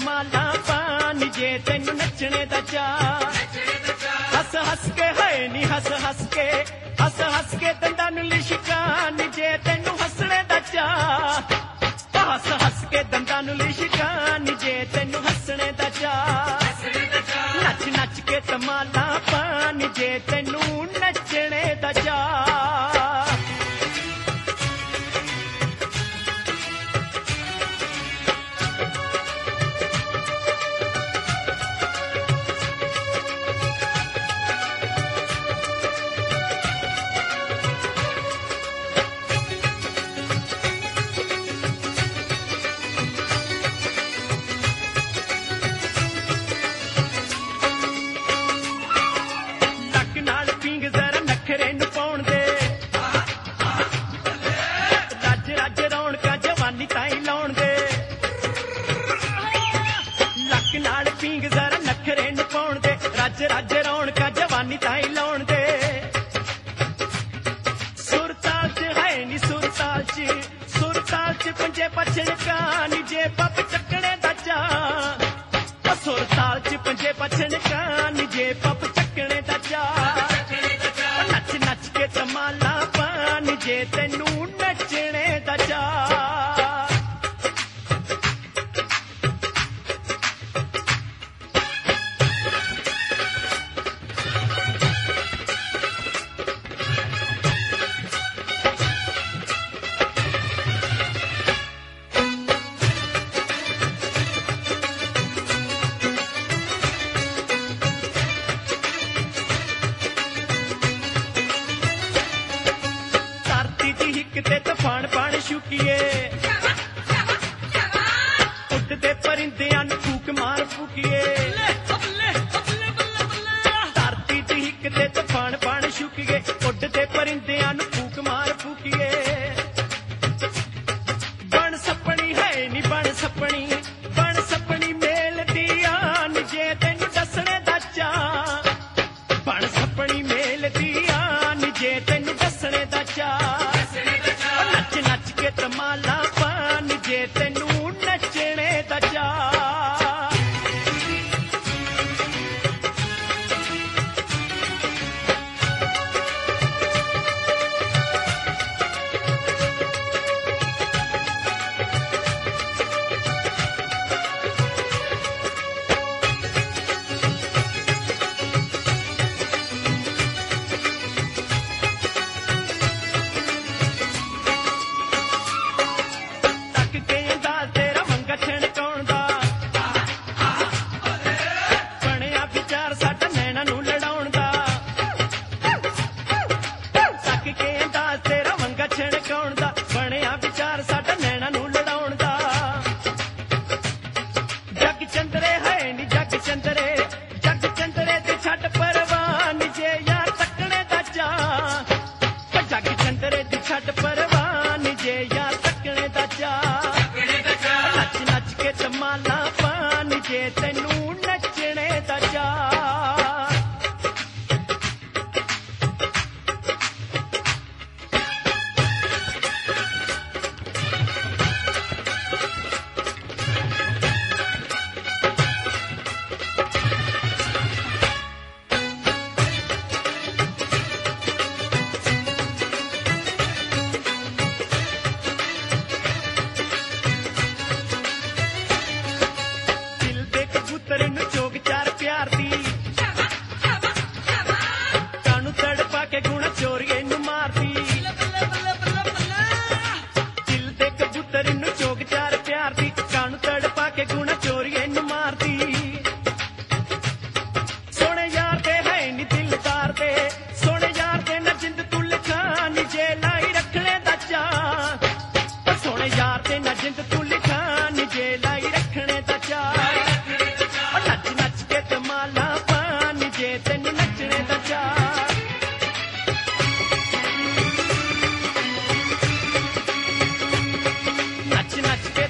ਧਮਾਲਾਂ ਪਾਣੀ ਜੇ ਤੈਨੂੰ ਨੱਚਣੇ ਦਾ ਚਾਅ। ਹੱਸ ਹੱਸ ਕੇ ਹੈ ਨੀ ਹੱਸ ਹੱਸ ਕੇ ਦੰਦਾਂ ਨੂੰ ਲਿਸ਼ਕਾਂ ਨੀ ਜੇ ਤੈਨੂੰ ਹੱਸਣੇ ਦਾ ਚਾਅ। ਹੱਸ ਹੱਸ ਕੇ ਦੰਦਾਂ ਨੂੰ ਲਿਸ਼ਕਾਂ ਨੀ ਜੇ ਤੈਨੂੰ ਹੱਸਣੇ ਦਾ ਚਾਅ। ਨੱਚ ਨੱਚ ਕੇ ਧਮਾਲਾਂ ਪਾਣੀ ਜੇ ਤੈਨੂੰ ਨੱਚਣੇ ਦਾ ਚਾਅ। ਰੱਜ ਰੌਣਕਾਂ ਜਵਾਨੀ ਤਾਈ ਲਾਉਣ ਦੇ। ਸੁਰਤਾਲ ਚ ਹੈ ਨੀ ਸੁਰਤਾਲ ਚ ਪੰਜੇ ਪਛਣਕਾਂ ਨੀ ਜੇ ਪੱਪ ਚੱਕਣੇ ਦਾ ਚਾਅ। ਸੁਰਤਾਲ ਚ ਪੰਜੇ ਪਛਣਕਾਂ ਨੀ ਜੇ ਪੱਪ ਚੱਕਣੇ ਦਾ ਚਾਅ। ਨੱਚ ਨੱਚ ਕੇ ਧਮਾਲਾਂ ਪਾਣੀ ਜੇ ਤੈਨੂੰ ਨੱਚਣੇ ਦਾ ਚਾਅ। ਤੇ ਤੂਫਾਨ ਪਾਣੀ ਸ਼ੁਕੀਏ ਉੱਡਦੇ ਪਰਿੰਦਿਆਂ ਨੂੰ ਫੂਕ ਮਾਰ ਫੂਕੀਏ। ਧਰਤੀ ਦੀ ਹਿੱਕ ਤੇ ਤੂਫਾਨ ਪਾਣੀ ਸ਼ੁਕੀਏ ਉੱਡਦੇ ਪਰਿੰਦਿਆਂ ਨੂੰ ਫੂਕ ਮਾਰ ਫੂਕੀਏ। ਬਣ ਸੱਪਣੀ ਹੈ ਨੀ ਬਣ ਸੱਪਣੀ ਮੇਲ ਦੀ ਆਨ ਜੇ ਤੈਨੂੰ ਦੱਸਣੇ ਦਾ ਚਾਅ। ਬਣ ਸੱਪਣੀ ਮੇਲ ਦੀ ਆਨ ਜੇ ਤੈਨੂੰ ਦੱਸਣੇ ਦਾ ਚਾਅ। ਨੱਚ ਨੱਚ ਕੇ ਧਮਾਲਾਂ ਪਾਣੀ ਜੇ ਤੈਨੂੰ ਨੱਚਣੇ ਦਾ ਚਾਅ। ਬਣਿਆ ਵਿਚਾਰ ਸਾਡਾ ਨੈਣਾ ਨੂੰ ਲੜਾਉਣ ਦਾ। ਜੱਗ ਚੰਦਰੇ ਹੈ ਨੀ ਜੱਗ ਚੰਦਰੇ ਤੇ ਛੱਡ ਪਰਵਾਹ ਨੀ ਜੇ ਯਾਰ ਤੱਕਣੇ ਦਾ ਚਾਅ। ਜੱਗ ਚੰਦਰੇ ਦੀ ਛੱਡ ਪਰਵਾਹ ਨੀ ਜੇ ਯਾਰ ਤੱਕਣੇ ਦਾ ਚਾਅ। ਨੱਚ ਨੱਚ ਕੇ ਧਮਾਲਾਂ ਪਾਣੀ ਜੇ ਤੈਨੂੰ ਨੱਚਣੇ ਦਾ ਚਾਅ। ਨੂੰ ਚੋਗ ਚਾਰ ਪਿਆਰ ਦੀ ਕਾਨੂੰ ਤੜਪਾ ਕੇ ਗੁਣਾ ਚੋਰੀਏ ਨੂੰ ਮਾਰਦੀ। ਦਿਲ ਦੇ ਕਬੂਤਰ ਨੂੰ ਚੋਗ ਚਾਰ ਪਿਆਰ ਦੀ ਕਾਨੂੰ ਤੜਪਾ ਕੇ ਗੁਣਾ ਚੋਰੀਏ ਨੂੰ ਮਾਰਦੀ। ਸੋਹਣੇ ਯਾਰ ਦੇ ਹੈ ਨੀ ਦਿਲਦਾਰ ਦੇ ਸੋਹਣੇ ਯਾਰ ਦੇ ਨਾ ਜਿੰਦ ਤੂੰ ਲਿਖਾ ਨੀ ਜੇ ਲਾਈ ਰੱਖਣੇ ਦਾ ਚਾਅ। ਸੋਹਣੇ ਯਾਰ ਦੇ ਨਾ ਜਿੰਦ ਤੂੰ ਲਿਖਾ ਨੀ ਜੇ ਲਾਈ ਰੱਖਣੇ ਦਾ ਚਾਅ। ਨੱਚ ਨੱਚ ਕੇ ਧਮਾਲਾਂ ਪਾਣੀ ਜੇ ਤੈਨੂੰ ਨੱਚਣੇ ਦਾ ਚਾਅ। ਨੱਚ ਨੱਚ ਕੇ